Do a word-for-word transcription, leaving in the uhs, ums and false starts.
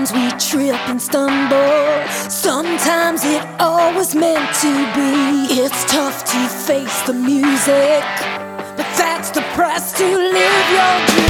Sometimes we trip and stumble. Sometimes it all was meant to be. It's tough to face the music, but that's the price to live your dream.